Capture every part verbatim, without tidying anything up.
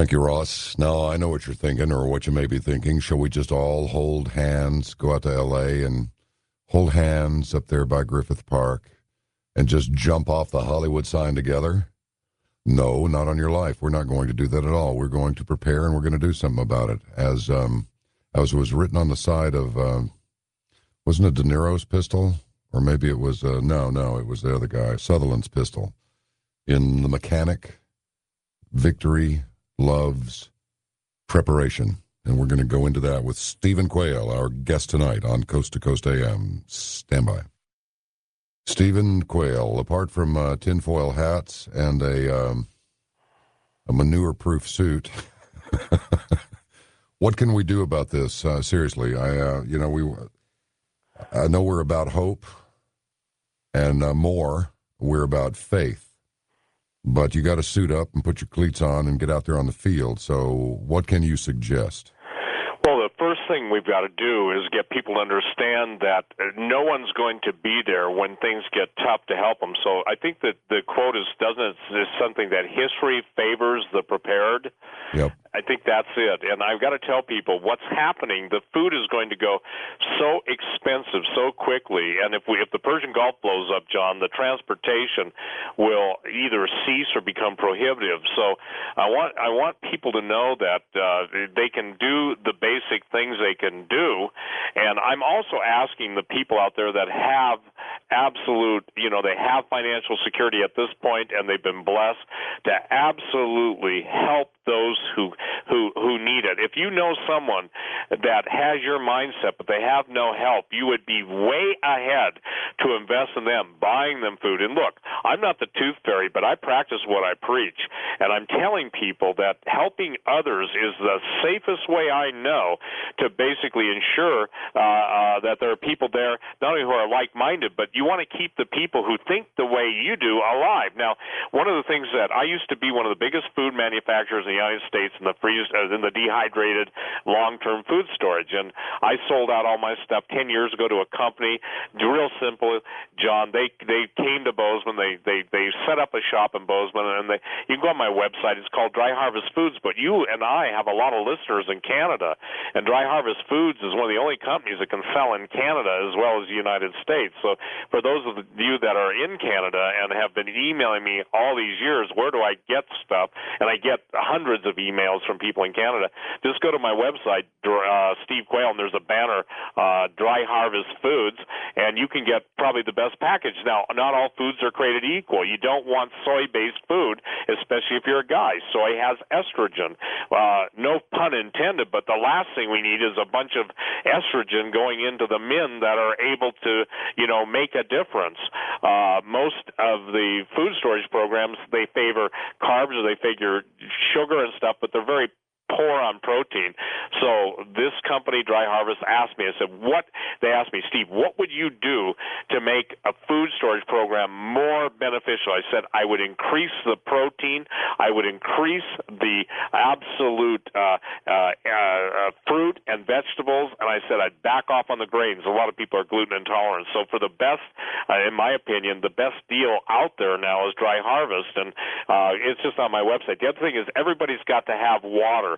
Thank you, Ross. Now, I know what you're thinking or what you may be thinking. Shall we just all hold hands, go out to L A and hold hands up there by Griffith Park and just jump off the Hollywood sign together? No, not on your life. We're not going to do that at all. We're going to prepare and we're going to do something about it. As um, as was written on the side of, uh, wasn't it De Niro's pistol? Or maybe it was, uh, no, no, it was the other guy, Sutherland's pistol. In The Mechanic, victory loves preparation. And we're going to go into that with Stephen Quayle, our guest tonight on Coast to Coast A M. Stand by. Stephen Quayle, apart from uh, tinfoil hats and a, um, a manure-proof suit, what can we do about this? Uh, seriously, I, uh, you know, we, I know we're about hope, and uh, more, we're about faith. But you got to suit up and put your cleats on and get out there on the field. So what can you suggest? Well, the first thing we've got to do is get people to understand that no one's going to be there when things get tough to help them. So I think that the quote is, doesn't it, is something that history favors the prepared. Yep. I think that's it. And I've got to tell people what's happening. The food is going to go so expensive so quickly. And if we, if the Persian Gulf blows up, John, the transportation will either cease or become prohibitive. So I want I want people to know that uh, they can do the basic things they can do. And I'm also asking the people out there that have absolute, you know, they have financial security at this point and they've been blessed to absolutely help those who who who need it. If you know someone that has your mindset but they have no help, you would be way ahead to invest in them, buying them food. And look, I'm not the tooth fairy, but I practice what I preach. And I'm telling people that helping others is the safest way I know to basically ensure uh, uh, that there are people there not only who are like-minded, but you want to keep the people who think the way you do alive. Now, one of the things that I used to be one of the biggest food manufacturers in the United States in the freeze, uh, in the dehydrated long-term food storage, and I sold out all my stuff ten years ago to a company. Real simple, John. They they came to Bozeman. They they they set up a shop in Bozeman, and they you can go on my website. It's called Dry Harvest Foods. But you and I have a lot of listeners in Canada, and Dry Harvest Foods is one of the only companies that can sell in Canada as well as the United States. So for those of you that are in Canada and have been emailing me all these years, where do I get stuff? And I get hundreds of emails from people in Canada. Just go to my website, uh, Steve Quayle, and there's a banner, uh, Dry Harvest Foods, and you can get probably the best package. Now, not all foods are created equal. You don't want soy-based food, especially if you're a guy. Soy has estrogen. Uh, no pun intended, but the last thing we need is a bunch of estrogen going into the men that are able to, you know, make a difference. Uh, most of the food storage programs, they favor carbs or they favor sugar and stuff, but they're very poor on protein. So this company, Dry Harvest, asked me, I said, what? They asked me, Steve, what would you do to make a food storage program more beneficial? I said, I would increase the protein. I would increase the absolute uh, uh, uh, fruit and vegetables. And I said, I'd back off on the grains. A lot of people are gluten intolerant. So for the best, uh, in my opinion, the best deal out there now is Dry Harvest. And uh, it's just on my website. The other thing is everybody's got to have water.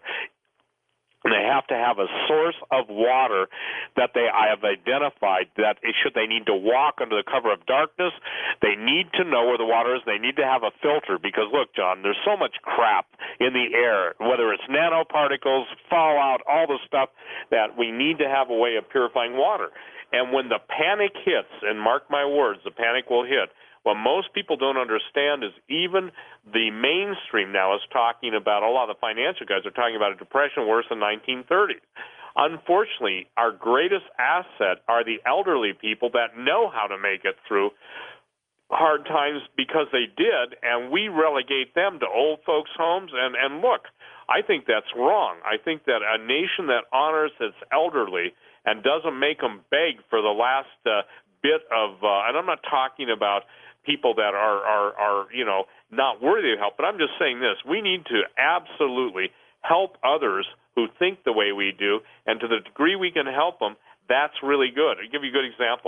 And they have to have a source of water that they I have identified that it, should they need to walk under the cover of darkness, they need to know where the water is. They need to have a filter because, look, John, there's so much crap in the air, whether it's nanoparticles, fallout, all the stuff, that we need to have a way of purifying water. And when the panic hits, and mark my words, the panic will hit, what most people don't understand is even the mainstream now is talking about, a lot of the financial guys are talking about a depression worse than nineteen thirties. Unfortunately, our greatest asset are the elderly people that know how to make it through hard times because they did, and we relegate them to old folks' homes. And, and look, I think that's wrong. I think that a nation that honors its elderly and doesn't make them beg for the last uh, bit of, uh, and I'm not talking about people that are, are, are, you know, not worthy of help. But I'm just saying this. We need to absolutely help others who think the way we do, and to the degree we can help them, that's really good. I'll give you a good example.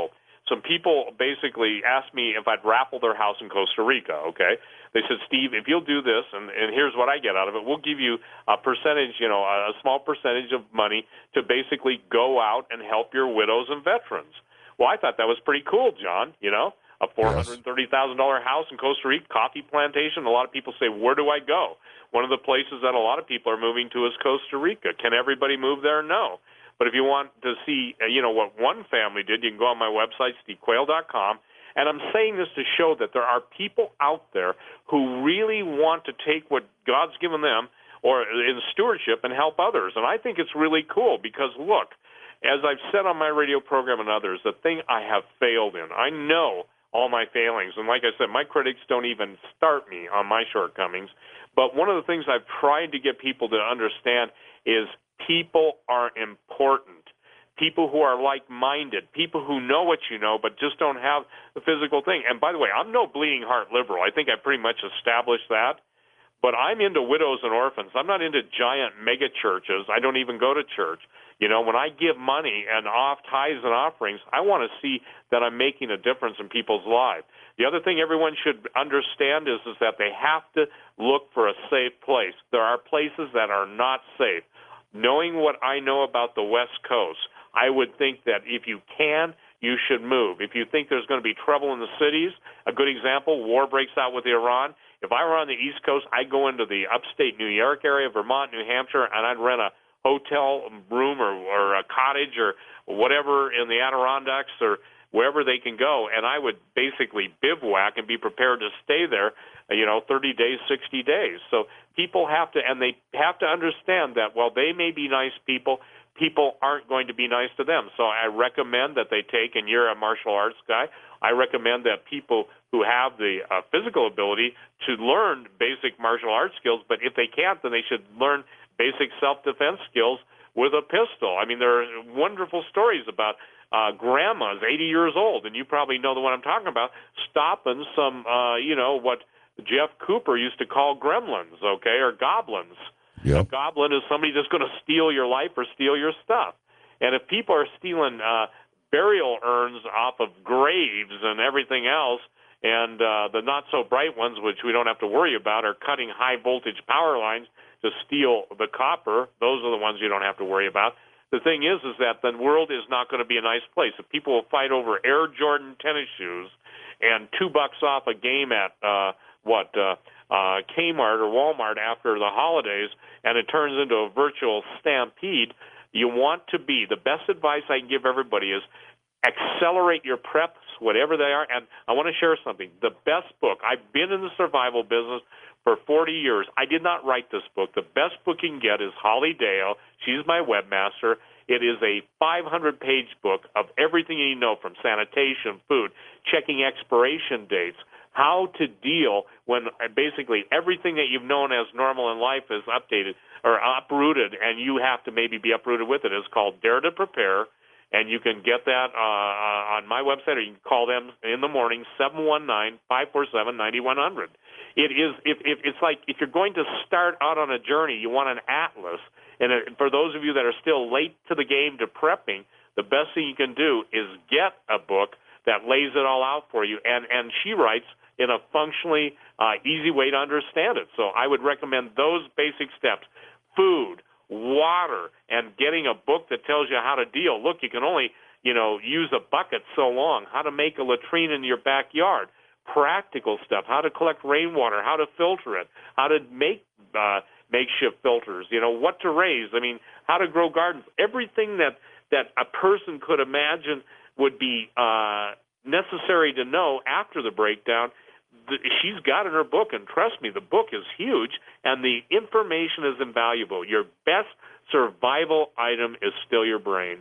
some people basically asked me if I'd raffle their house in Costa Rica, okay? They said, Steve, if you'll do this, and, and here's what I get out of it, we'll give you a percentage, you know, a small percentage of money to basically go out and help your widows and veterans. Well, I thought that was pretty cool, John, you know, a four hundred thirty thousand dollars house in Costa Rica, coffee plantation. A lot of people say, where do I go? One of the places that a lot of people are moving to is Costa Rica. Can everybody move there? No. But if you want to see, you know, what one family did, you can go on my website, steve quayle dot com. And I'm saying this to show that there are people out there who really want to take what God's given them or in stewardship and help others. And I think it's really cool because, look, as I've said on my radio program and others, the thing I have failed in, I know all my failings. And like I said, my critics don't even start me on my shortcomings. But one of the things I've tried to get people to understand is people are important. People who are like-minded, people who know what you know but just don't have the physical thing. And by the way, I'm no bleeding heart liberal. I think I pretty much established that. But I'm into widows and orphans. I'm not into giant mega churches. I don't even go to church. You know, when I give money and off tithes and offerings, I want to see that I'm making a difference in people's lives. The other thing everyone should understand is, is that they have to look for a safe place. There are places that are not safe. Knowing what I know about the West Coast, I would think that if you can, you should move. If you think there's going to be trouble in the cities, a good example, war breaks out with Iran. If I were on the East Coast, I'd go into the upstate New York area, Vermont, New Hampshire, and I'd rent a hotel room or, or a cottage or whatever in the Adirondacks or wherever they can go, and I would basically bivouac and be prepared to stay there, you know, thirty days, sixty days. So people have to, and they have to understand that while they may be nice people, people aren't going to be nice to them. So I recommend that they take, and you're a martial arts guy, I recommend that people who have the uh, physical ability to learn basic martial arts skills, but if they can't, then they should learn basic self-defense skills with a pistol. I mean, there are wonderful stories about uh, grandmas, eighty years old, and you probably know the one I'm talking about, stopping some, uh, you know, what Jeff Cooper used to call gremlins, okay, or goblins. Yep. A goblin is somebody that's going to steal your life or steal your stuff. And if people are stealing uh, burial urns off of graves and everything else, and uh, the not-so-bright ones, which we don't have to worry about, are cutting high-voltage power lines to steal the copper, those are the ones you don't have to worry about. The thing is, is that the world is not going to be a nice place. If people will fight over Air Jordan tennis shoes and two bucks off a game at, uh, what, uh, uh, Kmart or Walmart after the holidays, and it turns into a virtual stampede, you want to be, the best advice I can give everybody is accelerate your preps, whatever they are. And I want to share something. The best book, I've been in the survival business for forty years. I did not write this book. The best book you can get is Holly Dale. She's my webmaster. It is a five hundred page book of everything you know, from sanitation, food, checking expiration dates, how to deal when basically everything that you've known as normal in life is updated or uprooted, and you have to maybe be uprooted with it. It's called Dare to Prepare, and you can get that uh, on my website, or you can call them in the morning, seven one nine, five four seven, nine one zero zero. It is, if, if it's like if you're going to start out on a journey, you want an atlas. And for those of you that are still late to the game to prepping, the best thing you can do is get a book that lays it all out for you. And, and she writes in a functionally uh, easy way to understand it. So I would recommend those basic steps: food, water, and getting a book that tells you how to deal. Look, you can only, you know, use a bucket so long. How to make a latrine in your backyard. Practical stuff, how to collect rainwater, how to filter it, how to make uh, makeshift filters, you know, what to raise, I mean, how to grow gardens. Everything that, that a person could imagine would be uh, necessary to know after the breakdown, the, she's got in her book, and trust me, the book is huge, and the information is invaluable. Your best survival item is still your brain.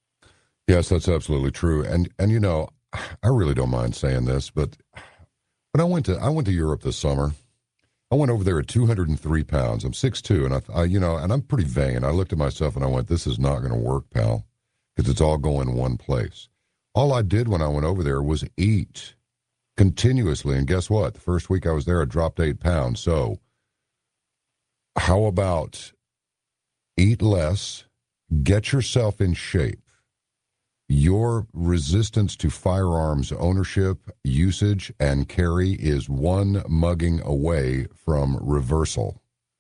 Yes, that's absolutely true. And, and you know, I really don't mind saying this, but when I went to I went to Europe this summer, I went over there at two hundred three pounds. I'm six two, and I, I you know, and I'm pretty vain. I looked at myself and I went, "This is not going to work, pal, because it's all going one place." All I did when I went over there was eat continuously, and guess what? The first week I was there, I dropped eight pounds. So, how about eat less, get yourself in shape? Your resistance to firearms ownership, usage, and carry is one mugging away from reversal.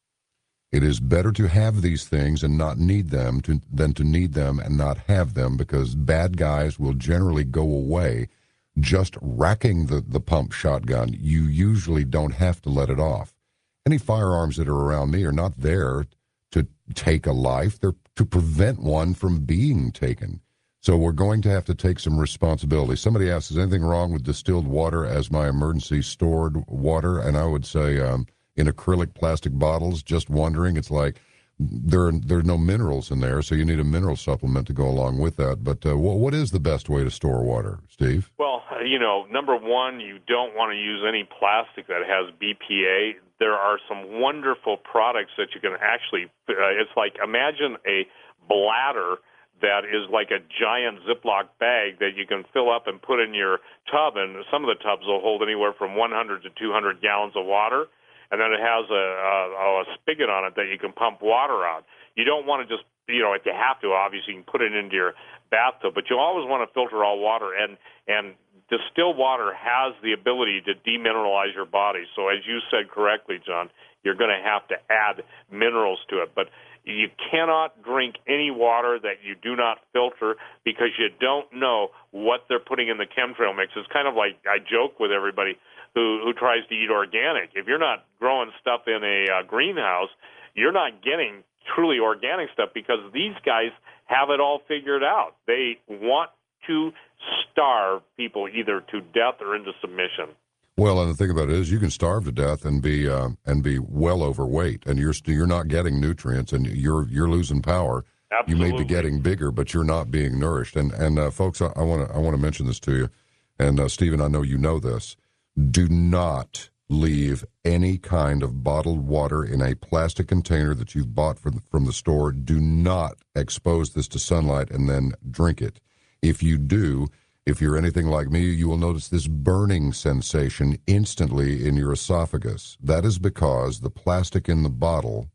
It is better to have these things and not need them to, than to need them and not have them, because bad guys will generally go away just racking the, the pump shotgun. You usually don't have to let it off. Any firearms that are around me are not there to take a life. They're to prevent one from being taken. So we're going to have to take some responsibility. Somebody asks, is anything wrong with distilled water as my emergency stored water? And I would say um, in acrylic plastic bottles, just wondering. It's like there are, there are no minerals in there, so you need a mineral supplement to go along with that. But uh, what, what is the best way to store water, Steve? Well, you know, number one, you don't want to use any plastic that has B P A. There are some wonderful products that you can actually, uh, it's like, imagine a bladder that is like a giant Ziploc bag that you can fill up and put in your tub, and some of the tubs will hold anywhere from one hundred to two hundred gallons of water, and then it has a, a, a spigot on it that you can pump water out. You don't want to just, you know, if you have to, obviously, you can put it into your bathtub, but you always want to filter all water, and, and distilled water has the ability to demineralize your body. So as you said correctly, John, you're going to have to add minerals to it. But you cannot drink any water that you do not filter, because you don't know what they're putting in the chemtrail mix. It's kind of like, I joke with everybody who, who tries to eat organic. If you're not growing stuff in a uh, greenhouse, you're not getting truly organic stuff, because these guys have it all figured out. They want to starve people either to death or into submission. Well, and the thing about it is, you can starve to death and be uh, and be well overweight, and you're you're not getting nutrients, and you're you're losing power. Absolutely. You may be getting bigger, but you're not being nourished. And and uh, folks, I want to I want to mention this to you, and uh, Stephen, I know you know this. Do not leave any kind of bottled water in a plastic container that you've bought from from the store. Do not expose this to sunlight and then drink it. If you do, if you're anything like me, you will notice this burning sensation instantly in your esophagus. That is because the plastic in the bottle,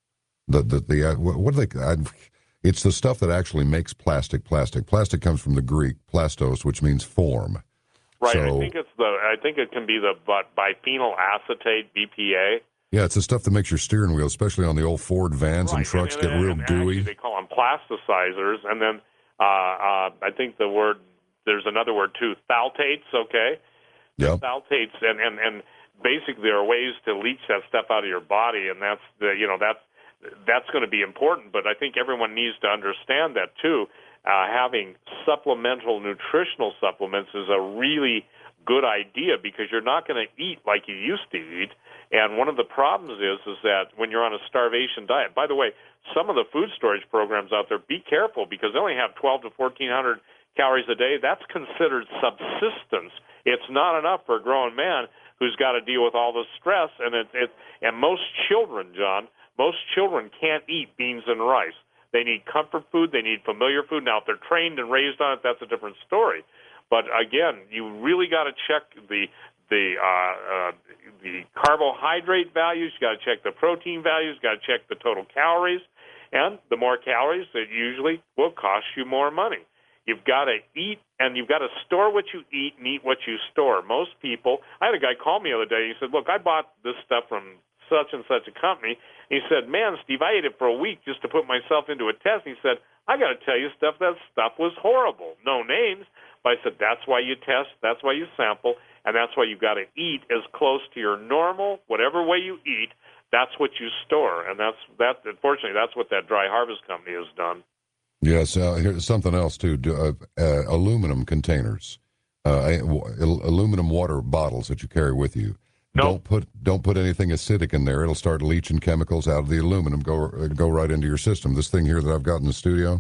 the the, the uh, what do they? I, it's the stuff that actually makes plastic plastic. Plastic comes from the Greek plastos, which means form. Right. So, I think it's the. I think it can be the but biphenyl acetate B P A. Yeah, it's the stuff that makes your steering wheel, especially on the old Ford vans right. and trucks, and, and, get real and gooey. Actually, they call them plasticizers, and then uh, uh, I think the word. There's another word too, phthalates, okay? Yeah. Phthalates, and, and, and basically there are ways to leach that stuff out of your body, and that's the, you know, that's, that's going to be important, but I think everyone needs to understand that too. Uh, having supplemental nutritional supplements is a really good idea, because you're not going to eat like you used to eat. And one of the problems is, is that when you're on a starvation diet, by the way, some of the food storage programs out there, be careful, because they only have twelve to fourteen hundred calories a day. That's considered subsistence. It's not enough for a grown man who's got to deal with all the stress. And it, it and most children, John, most children can't eat beans and rice. They need comfort food. They need familiar food. Now, if they're trained and raised on it, that's a different story. But again, you really got to check the the uh, uh, the carbohydrate values. You got to check the protein values. You got to check the total calories. And the more calories, it usually will cost you more money. You've got to eat, and you've got to store what you eat and eat what you store. Most people, I had a guy call me the other day. He said, look, I bought this stuff from such and such a company. He said, man, Steve, I ate it for a week just to put myself into a test. He said, I got to tell you, stuff, that stuff was horrible. No names. But I said, that's why you test, that's why you sample, and that's why you've got to eat as close to your normal, whatever way you eat, that's what you store. And that's that. Unfortunately, that's what that Dry Harvest Company has done. Yes, uh, here's something else too. Uh, uh, aluminum containers, uh, aluminum water bottles that you carry with you. Nope. Don't put don't put anything acidic in there. It'll start leaching chemicals out of the aluminum. Go uh, go right into your system. This thing here that I've got in the studio,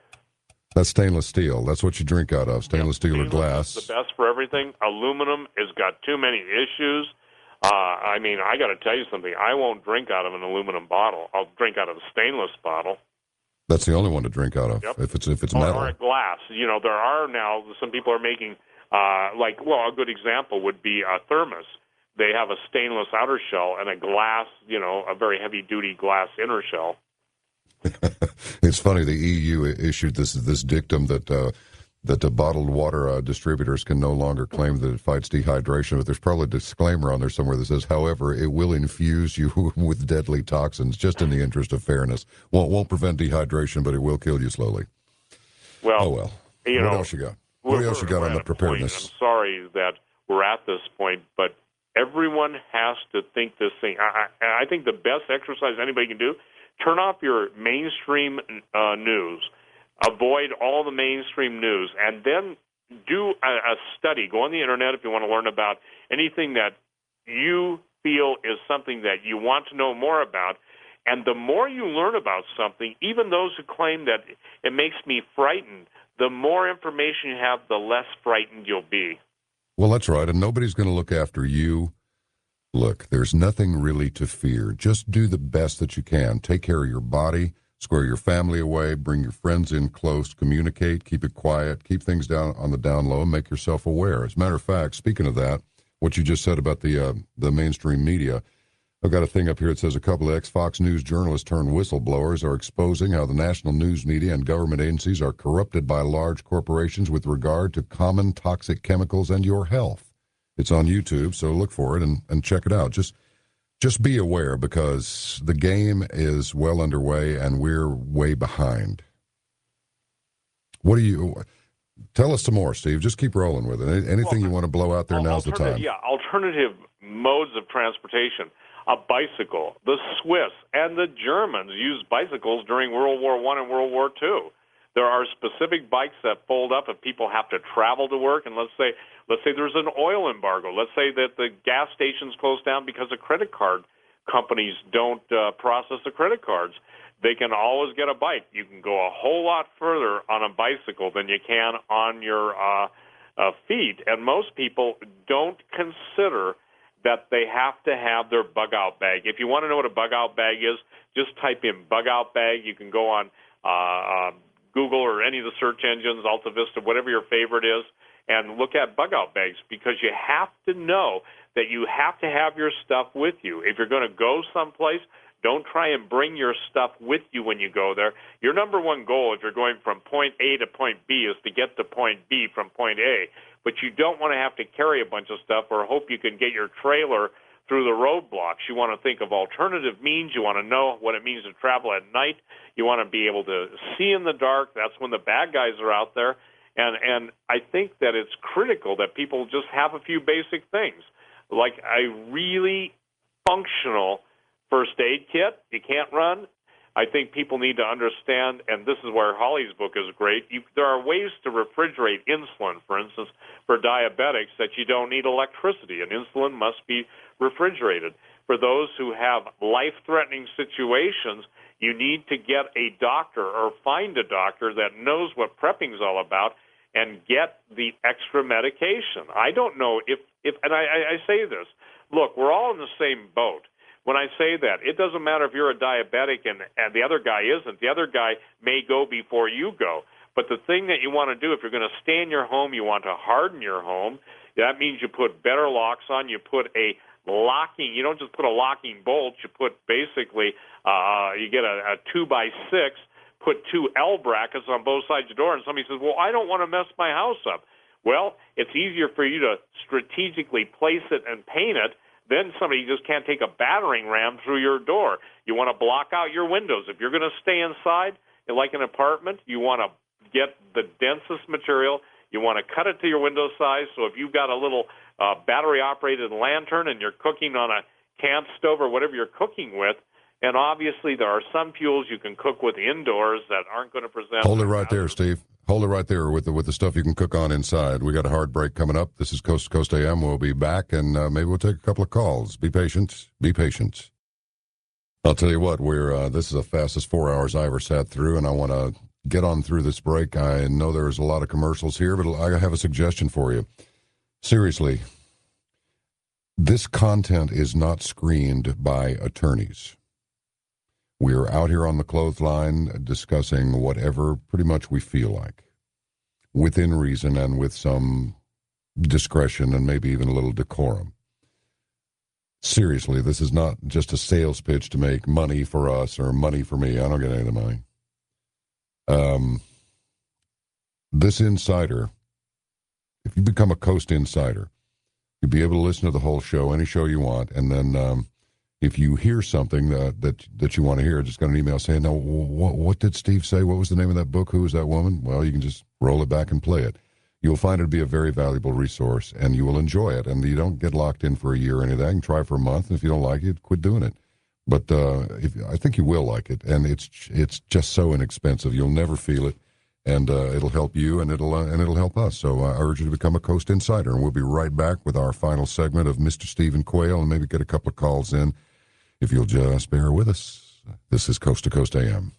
that's stainless steel. That's what you drink out of. Stainless yep. steel Stainless or glass. Is the best for everything. Aluminum has got too many issues. Uh, I mean, I got to tell you something. I won't drink out of an aluminum bottle. I'll drink out of a stainless bottle. That's the only one to drink out of. Yep. If it's if it's or, metal or a glass. You know, there are now some people are making uh, like well, a good example would be a thermos. They have a stainless outer shell and a glass, you know, a very heavy duty glass inner shell. It's funny. The E U issued this this dictum that uh, that the bottled water uh, distributors can no longer claim that it fights dehydration, but there's probably a disclaimer on there somewhere that says, however, it will infuse you with deadly toxins, just in the interest of fairness. Won't, won't prevent dehydration, but it will kill you slowly. Well, oh, well. You what know, else you got? What else you got on the preparedness? Point. I'm sorry that we're at this point, but everyone has to think this thing. I, I, I think the best exercise anybody can do, turn off your mainstream uh, news. Avoid all the mainstream news, and then do a, a study. Go on the internet if you want to learn about anything that you feel is something that you want to know more about. And the more you learn about something, even those who claim that it makes me frightened, the more information you have, the less frightened you'll be. Well, that's right, and nobody's going to look after you. Look, there's nothing really to fear. Just do the best that you can. Take care of your body. Square your family away, bring your friends in close, communicate, keep it quiet, keep things down on the down low, and make yourself aware. As a matter of fact, speaking of that, what you just said about the uh, the mainstream media, I've got a thing up here that says a couple of ex-Fox News journalists turned whistleblowers are exposing how the national news media and government agencies are corrupted by large corporations with regard to common toxic chemicals and your health. It's on YouTube, so look for it and, and check it out. Just Just be aware, because the game is well underway and we're way behind. What do you tell us some more, Steve? Just keep rolling with it. Anything well, you want to blow out there, now's the time. Yeah, alternative modes of transportation. A bicycle. The Swiss and the Germans used bicycles during World War One and World War Two. There are specific bikes that fold up if people have to travel to work, and let's say Let's say there's an oil embargo. Let's say that the gas stations close down because the credit card companies don't uh, process the credit cards. They can always get a bike. You can go a whole lot further on a bicycle than you can on your uh, uh, feet. And most people don't consider that they have to have their bug-out bag. If you want to know what a bug-out bag is, just type in bug-out bag. You can go on uh, uh, Google or any of the search engines, Alta Vista, whatever your favorite is, and look at bug-out bags, because you have to know that you have to have your stuff with you. If you're going to go someplace, don't try and bring your stuff with you when you go there. Your number one goal, if you're going from point A to point B, is to get to point B from point A. But you don't want to have to carry a bunch of stuff or hope you can get your trailer through the roadblocks. You want to think of alternative means. You want to know what it means to travel at night. You want to be able to see in the dark. That's when the bad guys are out there. And and I think that it's critical that people just have a few basic things, like a really functional first aid kit. You can't run. I think people need to understand, and this is where Holly's book is great, you, there are ways to refrigerate insulin, for instance, for diabetics, that you don't need electricity, and insulin must be refrigerated. For those who have life-threatening situations, you need to get a doctor or find a doctor that knows what prepping is all about and get the extra medication. I don't know if, if and I, I say this, look, we're all in the same boat. When I say that, it doesn't matter if you're a diabetic and, and the other guy isn't. The other guy may go before you go. But the thing that you want to do, if you're going to stay in your home, you want to harden your home. That means you put better locks on. You put a locking, you don't just put a locking bolt. You put basically, uh, you get a, a two by six, put two L brackets on both sides of the door. And somebody says, well, I don't want to mess my house up. Well, it's easier for you to strategically place it and paint it. Then somebody just can't take a battering ram through your door. You want to block out your windows. If you're going to stay inside, like an apartment, you want to get the densest material. You want to cut it to your window size. So if you've got a little uh, battery-operated lantern and you're cooking on a camp stove or whatever you're cooking with, and obviously there are some fuels you can cook with indoors that aren't going to present. Hold it right there, Steve. Hold it right there with the, with the stuff you can cook on inside. We got a hard break coming up. This is Coast to Coast A M. We'll be back, and uh, maybe we'll take a couple of calls. Be patient. Be patient. I'll tell you what, we're uh, this is the fastest four hours I ever sat through, and I want to get on through this break. I know there's a lot of commercials here, but I have a suggestion for you. Seriously, this content is not screened by attorneys. We're out here on the clothesline discussing whatever pretty much we feel like, within reason and with some discretion and maybe even a little decorum. Seriously, this is not just a sales pitch to make money for us or money for me. I don't get any of the money. Um, this insider, if you become a Coast Insider, you'll be able to listen to the whole show, any show you want, and then um, if you hear something that that, that you want to hear, just got an email saying, "No, what, what did Steve say? What was the name of that book? Who was that woman?" Well, you can just roll it back and play it. You'll find it to be a very valuable resource, and you will enjoy it. And you don't get locked in for a year or anything. You can try for a month, and if you don't like it, quit doing it. But uh, if, I think you will like it, and it's it's just so inexpensive. You'll never feel it, and uh, it'll help you, and it'll uh, and it'll help us. So I urge you to become a Coast Insider, and we'll be right back with our final segment of Mister Stephen Quayle, and maybe get a couple of calls in if you'll just bear with us. This is Coast to Coast A M.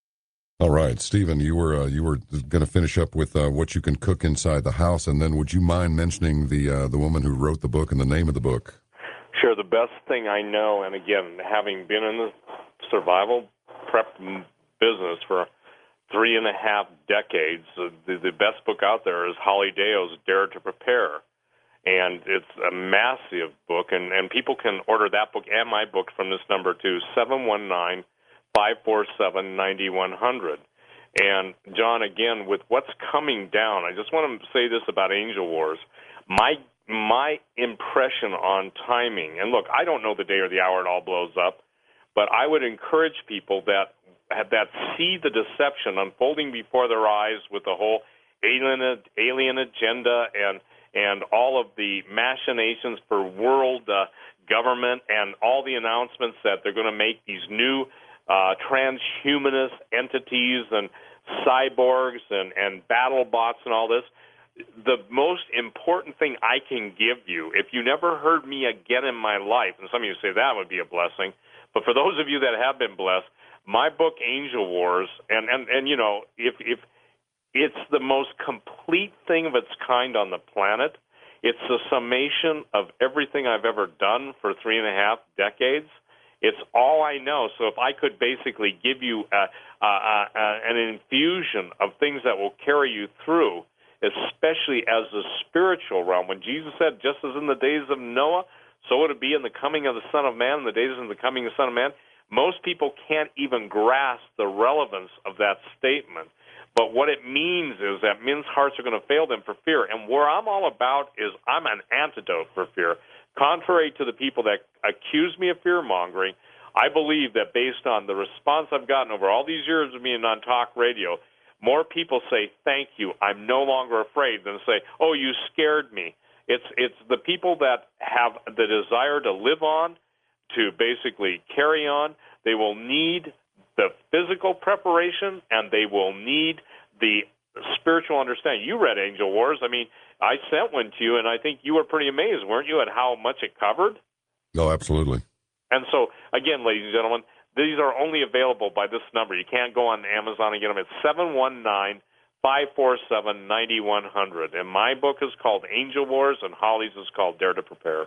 All right, Stephen, you were uh, you were going to finish up with uh, what you can cook inside the house, and then would you mind mentioning the uh, the woman who wrote the book and the name of the book? Sure. The best thing I know, and again, having been in the survival prep business for three and a half decades, uh, the, the best book out there is Holly Deo's Dare to Prepare. And it's a massive book, and, and people can order that book and my book from this number to seven one nine, five four seven, nine one zero zero. And, John, again, with what's coming down, I just want to say this about Angel Wars. My my impression on timing, and look, I don't know the day or the hour it all blows up, but I would encourage people that that see the deception unfolding before their eyes with the whole alien alien agenda and and all of the machinations for world uh, government and all the announcements that they're going to make these new uh, transhumanist entities and cyborgs and, and battle bots and all this. The most important thing I can give you, if you never heard me again in my life, and some of you say that would be a blessing, but for those of you that have been blessed, my book, Angel Wars, and, and, and you know, if if it's the most complete thing of its kind on the planet. It's a summation of everything I've ever done for three and a half decades. It's all I know. So if I could basically give you a, a, a, an infusion of things that will carry you through, especially as the spiritual realm. When Jesus said, just as in the days of Noah, so would it be in the coming of the Son of Man, in the days of the coming of the Son of Man. Most people can't even grasp the relevance of that statement. But what it means is that men's hearts are going to fail them for fear. And where I'm all about is I'm an antidote for fear. Contrary to the people that accuse me of fear-mongering, I believe that based on the response I've gotten over all these years of being on talk radio, more people say, thank you, I'm no longer afraid, than say, oh, you scared me. It's it's the people that have the desire to live on, to basically carry on. They will need the physical preparation, and they will need the spiritual understanding. You read Angel Wars. I mean, I sent one to you, and I think you were pretty amazed, weren't you, at how much it covered? No, absolutely. And so, again, ladies and gentlemen, these are only available by this number. You can't go on Amazon and get them. It's seven one nine, five four seven, nine one zero zero. And my book is called Angel Wars, and Holly's is called Dare to Prepare.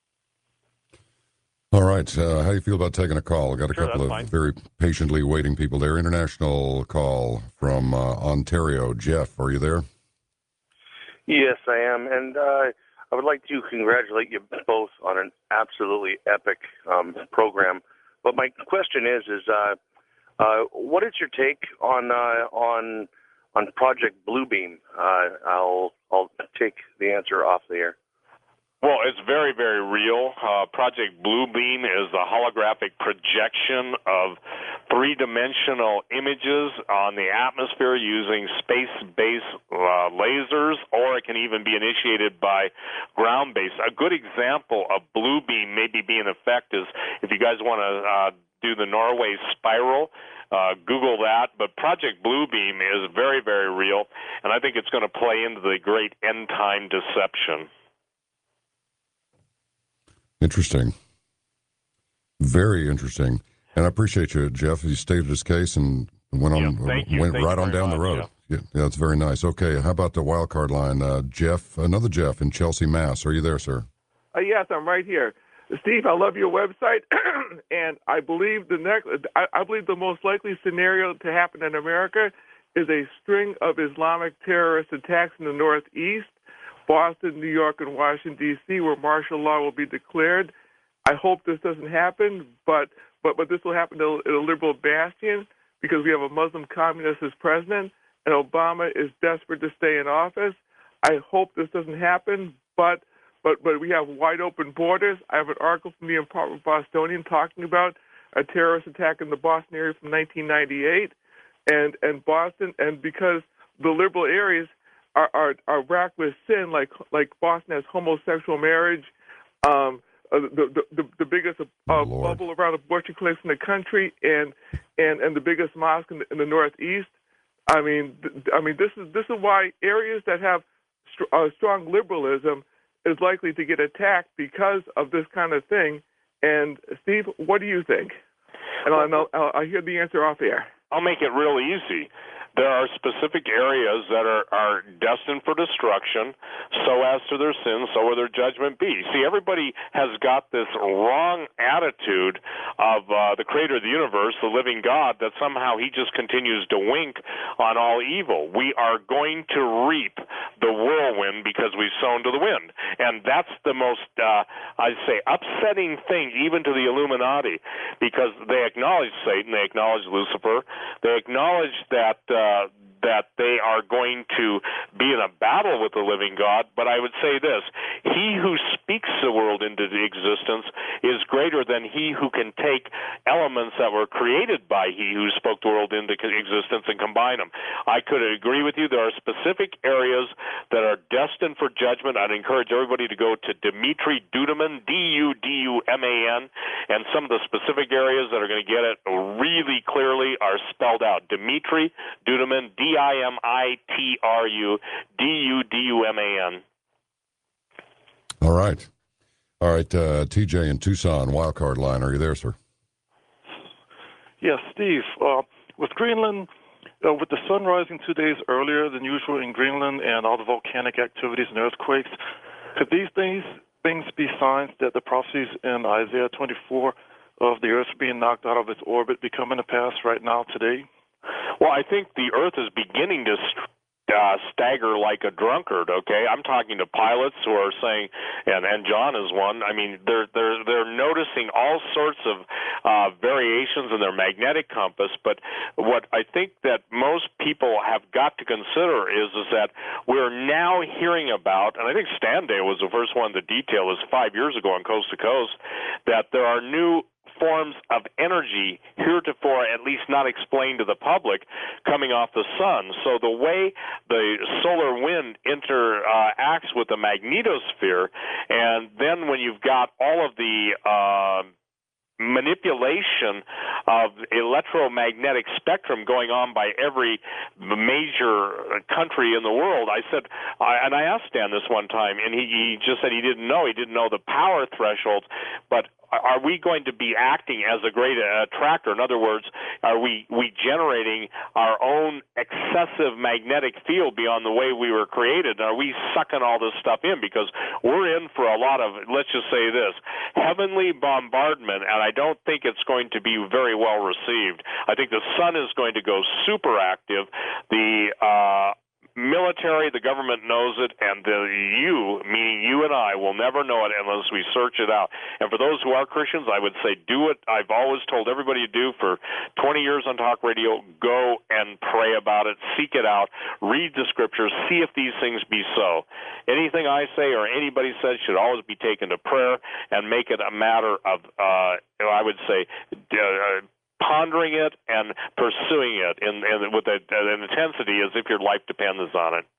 All right. Uh, how do you feel about taking a call? I've got a Sure, couple of fine. very patiently waiting people there. International call from uh, Ontario. Jeff, are you there? Yes, I am. And uh, I would like to congratulate you both on an absolutely epic um, program. But my question is, is uh, uh, what is your take on uh, on on Project Bluebeam? Uh, I'll I'll take the answer off the air. Well, it's very, very real. Uh, Project Bluebeam is a holographic projection of three-dimensional images on the atmosphere using space-based uh, lasers, or it can even be initiated by ground-based. A good example of Bluebeam maybe being in effect is if you guys want to uh, do the Norway spiral, Uh, Google that, but Project Bluebeam is very, very real, and I think it's going to play into the great end-time deception. Interesting. Very interesting. And I appreciate you, Jeff. You stated his case and went on, Yeah, thank you. went Thank right you on very down the much, road. Yeah. yeah, that's very nice. Okay, how about the wild card line? Uh, Jeff, another Jeff in Chelsea, Mass. Are you there, sir? Uh, yes, I'm right here. Steve, I love your website, and I believe the next, I, I believe the most likely scenario to happen in America is a string of Islamic terrorist attacks in the Northeast, Boston, New York, and Washington, D C, where martial law will be declared. I hope this doesn't happen, but but, but this will happen in a liberal bastion because we have a Muslim communist as president. and Obama is desperate to stay in office. I hope this doesn't happen, but but but we have wide open borders. I have an article from the Apartment Bostonian talking about a terrorist attack in the Boston area from nineteen ninety-eight, and and Boston, and because the liberal areas are are, are racked with sin, like like Boston has homosexual marriage, um, uh, the, the the biggest uh, oh, bubble around abortion clinics in the country, and and and the biggest mosque in the, in the Northeast. I mean, th- I mean, this is this is why areas that have st- uh, strong liberalism is likely to get attacked because of this kind of thing. And Steve, what do you think? And I'll, I'll, I'll hear the answer off air. I'll make it real easy. There are specific areas that are, are destined for destruction, so as to their sins, so will their judgment be. See, everybody has got this wrong attitude of uh, the creator of the universe, the living God, that somehow he just continues to wink on all evil. We are going to reap the whirlwind because we've sown to the wind. And that's the most, uh, I'd say, upsetting thing even to the Illuminati, because they acknowledge Satan, they acknowledge Lucifer, they acknowledge that uh, Uh, that they are going to be in a battle with the living God. But I would say this: he who speaks the world into existence is greater than he who can take elements that were created by he who spoke the world into existence and combine them. I could agree with you. There are specific areas that are destined for judgment. I'd encourage everybody to go to Dimitri Duduman, D U D U M A N, and some of the specific areas that are going to get it really clearly are spelled out. Dimitri Duduman, D I M I T R U D U D U M A N. All right. All right, uh, T J in Tucson, wildcard line. Are you there, sir? Yes, Steve. Uh, with Greenland, uh, with the sun rising two days earlier than usual in Greenland and all the volcanic activities and earthquakes, could these things, things be signs that the prophecies in Isaiah twenty-four of the Earth being knocked out of its orbit be coming to pass right now today? Well, I think the Earth is beginning to uh, stagger like a drunkard. Okay, I'm talking to pilots who are saying, and and John is one. I mean, they're they're they're noticing all sorts of uh, variations in their magnetic compass. But what I think that most people have got to consider is is that we're now hearing about, and I think Standay was the first one to detail this five years ago on Coast to Coast, that there are new forms of energy heretofore at least not explained to the public coming off the sun. So the way the solar wind interacts with the magnetosphere, and then when you've got all of the uh, manipulation of electromagnetic spectrum going on by every major country in the world. I said, I, and I asked Stan this one time, and he, he just said he didn't know. He didn't know the power thresholds, but are we going to be acting as a great attractor? In other words, are we, we generating our own excessive magnetic field beyond the way we were created? Are we sucking all this stuff in? Because we're in for a lot of, let's just say this, heavenly bombardment, and I don't think it's going to be very well received. I think the sun is going to go super active. The uh, military, the government knows it, and the you, meaning you and I, will never know it unless we search it out. And for those who are Christians, I would say do it. I've always told everybody to do for twenty years on talk radio, go and pray about it, seek it out, read the scriptures, see if these things be so. Anything I say or anybody says should always be taken to prayer and make it a matter of, uh, I would say, uh, pondering it and pursuing it in, in, with a, an intensity as if your life depends on it.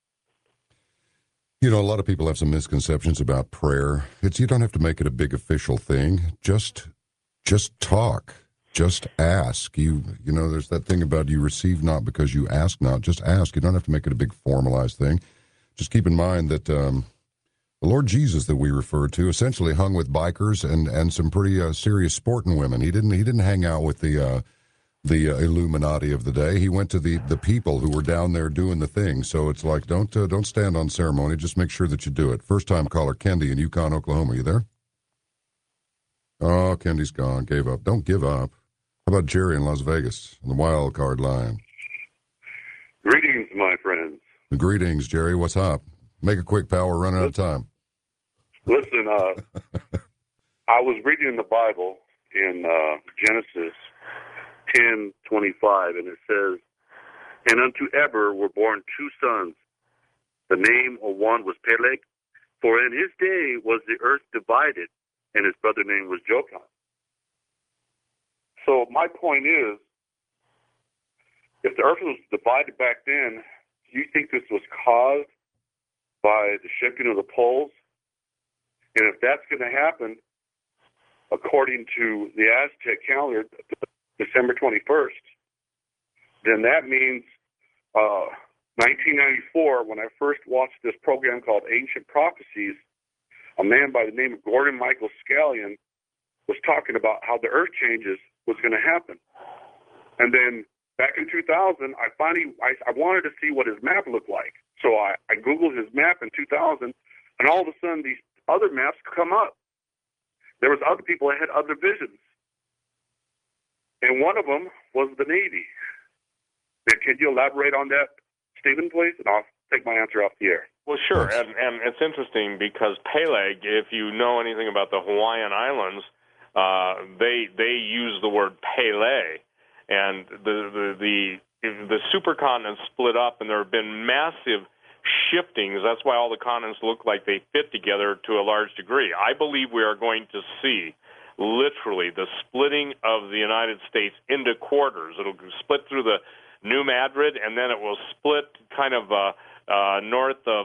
You know, a lot of people have some misconceptions about prayer. It's you don't have to make it a big official thing. Just, just talk. Just ask. You, you know, there's that thing about you receive not because you ask not. Just ask. You don't have to make it a big formalized thing. Just keep in mind that um, the Lord Jesus that we refer to essentially hung with bikers and, and some pretty uh, serious sporting women. He didn't he didn't hang out with the uh, the uh, Illuminati of the day. He went to the, the people who were down there doing the thing. So it's like don't uh, don't stand on ceremony. Just make sure that you do it. First time caller Kendi in Yukon, Oklahoma. You there? Oh, Kendi's gone. Gave up. Don't give up. How about Jerry in Las Vegas on the wild card line? Greetings, my friends. Greetings, Jerry. What's up? Make it quick, pal. We're running out of time. Listen, uh, I was reading the Bible in uh, Genesis ten twenty-five, and it says, And unto Eber were born two sons. The name of one was Peleg, for in his day was the earth divided, and his brother name was Joktan. So my point is, if the earth was divided back then, do you think this was caused by the shifting of the poles? And if that's going to happen, according to the Aztec calendar, December twenty-first, then that means uh, nineteen ninety-four, when I first watched this program called Ancient Prophecies, a man by the name of Gordon Michael Scallion was talking about how the earth changes was going to happen. And then back in two thousand, I finally I, I wanted to see what his map looked like. So I, I Googled his map in two thousand, and all of a sudden these other maps come up. There was other people that had other visions. And one of them was the Navy. Now, can you elaborate on that, Stephen, please? And I'll take my answer off the air. Well, sure, and, and it's interesting because Peleg, if you know anything about the Hawaiian Islands, uh, they they use the word Pele, and the the the, the supercontinent split up, and there have been massive shiftings. That's why all the continents look like they fit together to a large degree. I believe we are going to see literally the splitting of the United States into quarters. It'll split through the New Madrid, and then it will split kind of uh, uh, north of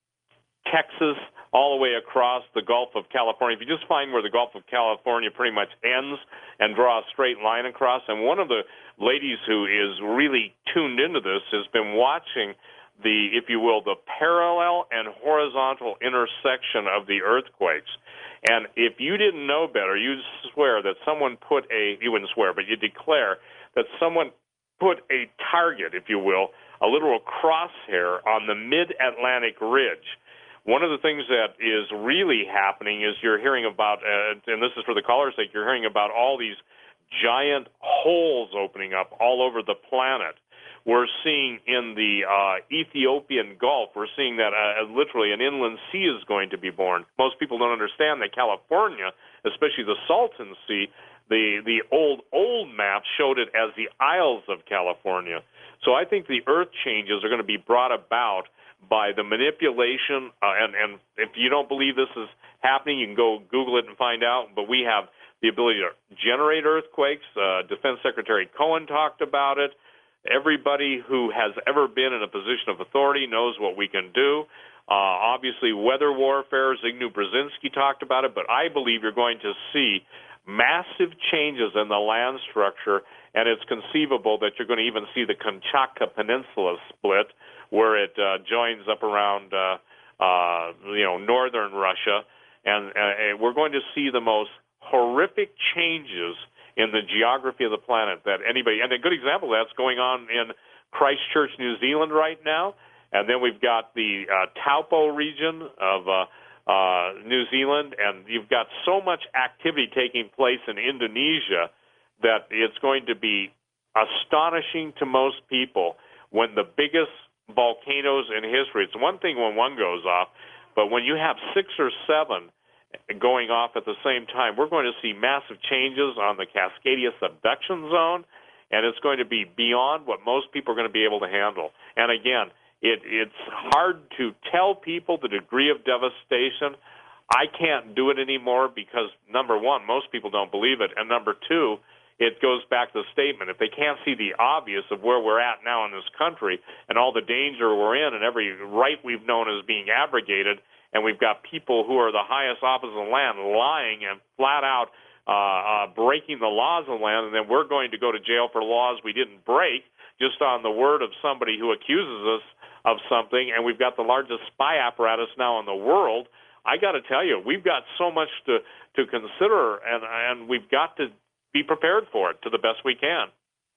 Texas all the way across the Gulf of California. If you just find where the Gulf of California pretty much ends and draw a straight line across, and one of the ladies who is really tuned into this has been watching the, if you will, the parallel and horizontal intersection of the earthquakes. And if you didn't know better, you'd swear that someone put a, you wouldn't swear, but you declare that someone put a target, if you will, a literal crosshair on the mid-Atlantic ridge. One of the things that is really happening is you're hearing about, uh, and this is for the caller's sake, you're hearing about all these giant holes opening up all over the planet. We're seeing in the uh, Ethiopian Gulf, we're seeing that uh, literally an inland sea is going to be born. Most people don't understand that California, especially the Salton Sea, the, the old, old maps showed it as the Isles of California. So I think the earth changes are going to be brought about by the manipulation, uh, and, and if you don't believe this is happening, you can go Google it and find out, but we have the ability to generate earthquakes. Uh, Defense Secretary Cohen talked about it. Everybody who has ever been in a position of authority knows what we can do. Uh, obviously, weather warfare, Zygmunt Brzezinski talked about it, but I believe you're going to see massive changes in the land structure, and it's conceivable that you're going to even see the Kamchatka Peninsula split, where it uh, joins up around, uh, uh, you know, northern Russia, and, uh, and we're going to see the most horrific changes in the geography of the planet that anybody, and a good example of that's going on in Christchurch, New Zealand right now, and then we've got the uh, Taupo region of uh, uh, New Zealand, and you've got so much activity taking place in Indonesia that it's going to be astonishing to most people when the biggest volcanoes in history, it's one thing when one goes off, but when you have six or seven going off at the same time, we're going to see massive changes on the Cascadia subduction zone, and it's going to be beyond what most people are going to be able to handle. And again, it, it's hard to tell people the degree of devastation. I can't do it anymore because, number one, most people don't believe it, and number two, it goes back to the statement. If they can't see the obvious of where we're at now in this country and all the danger we're in and every right we've known is being abrogated, and we've got people who are the highest officers of the land lying and flat out uh, uh, breaking the laws of the land, and then we're going to go to jail for laws we didn't break just on the word of somebody who accuses us of something, and we've got the largest spy apparatus now in the world. I got to tell you, we've got so much to, to consider, and, and we've got to be prepared for it to the best we can.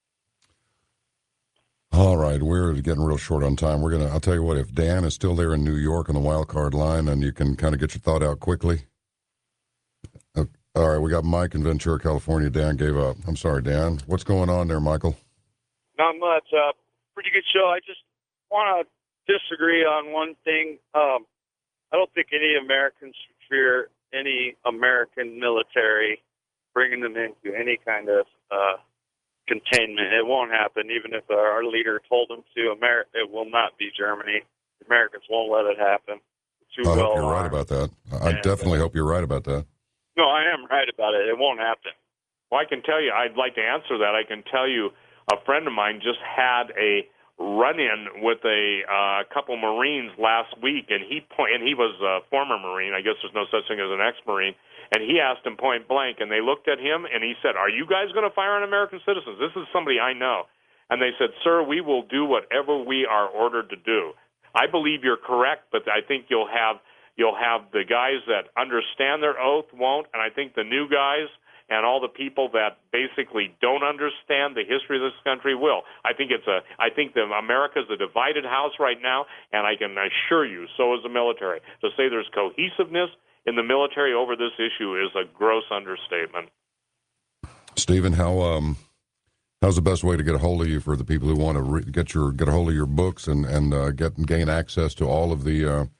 All right, we're getting real short on time. We're gonna. I'll tell you what. If Dan is still there in New York on the wild card line, and you can kind of get your thought out quickly. Uh, all right, we got Mike in Ventura, California. Dan gave up. I'm sorry, Dan. What's going on there, Michael? Not much. Uh, pretty good show. I just want to disagree on one thing. Um, I don't think any Americans should fear any American military bringing them into any kind of uh, containment. It won't happen, even if our leader told them to. America, it will not be Germany. Americans won't let it happen. Too I well hope you're right armed. about that. I And, definitely uh, hope you're right about that. No, I am right about it. It won't happen. Well, I can tell you, I'd like to answer that. I can tell you a friend of mine just had a run-in with a uh, couple Marines last week, and he point, and he was a former Marine. I guess there's no such thing as an ex-Marine. And he asked him point blank, and they looked at him, and he said, "Are you guys going to fire on American citizens? This is somebody I know." And they said, "Sir, we will do whatever we are ordered to do." I believe you're correct, but I think you'll have you'll have the guys that understand their oath won't, and I think the new guys and all the people that basically don't understand the history of this country will. I think it's a. I think that America's a divided house right now, and I can assure you, so is the military. To say there's cohesiveness in the military over this issue is a gross understatement. Stephen, how um, how's the best way to get a hold of you for the people who want to re- get your get a hold of your books and and uh, get gain access to all of the uh,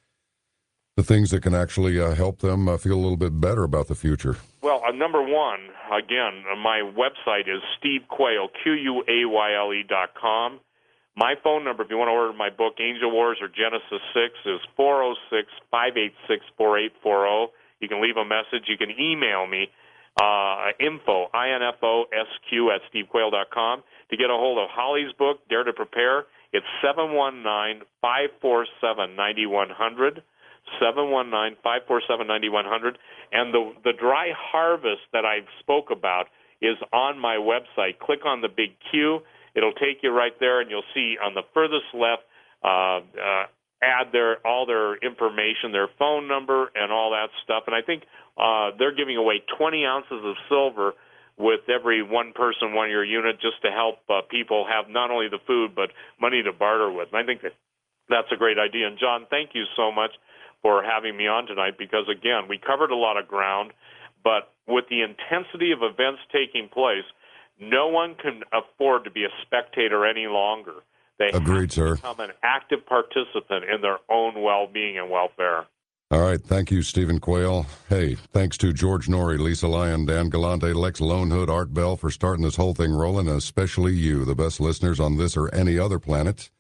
the things that can actually uh, help them uh, feel a little bit better about the future? Well, uh, number one, again, uh, my website is Steve Quayle, Q U A Y L E dot com. My phone number, if you want to order my book, Angel Wars or Genesis six, is four oh six, five eight six, four eight four oh. You can leave a message. You can email me, uh, info, I N F O S Q at steve quayle dot com. To get a hold of Holly's book, Dare to Prepare, it's seven one nine, five four seven, nine one zero zero. seven one nine, five four seven, nine one zero zero. And the the dry harvest that I spoke about is on my website. Click on the big Q. It'll take you right there, and you'll see on the furthest left, uh, uh, add their all their information, their phone number, and all that stuff. And I think uh, they're giving away twenty ounces of silver with every one person, one year unit, just to help uh, people have not only the food but money to barter with. And I think that that's a great idea. And John, thank you so much for having me on tonight, because again, we covered a lot of ground, but with the intensity of events taking place, no one can afford to be a spectator any longer. They Agreed, have to sir. become an active participant in their own well-being and welfare. All right. Thank you, Stephen Quayle. Hey, thanks to George Norrie, Lisa Lyon, Dan Galante, Lex Lonehood, Art Bell for starting this whole thing rolling, and especially you, the best listeners on this or any other planet.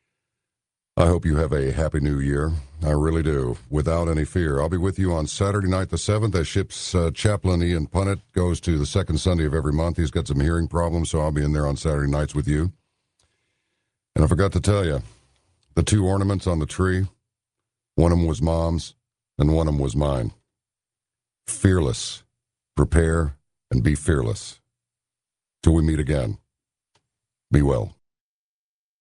I hope you have a happy new year. I really do, without any fear. I'll be with you on Saturday night the seventh as Ship's uh, chaplain Ian Punnett goes to the second Sunday of every month. He's got some hearing problems, so I'll be in there on Saturday nights with you. And I forgot to tell you, the two ornaments on the tree, one of them was Mom's and one of them was mine. Fearless. Prepare and be fearless. Till we meet again. Be well.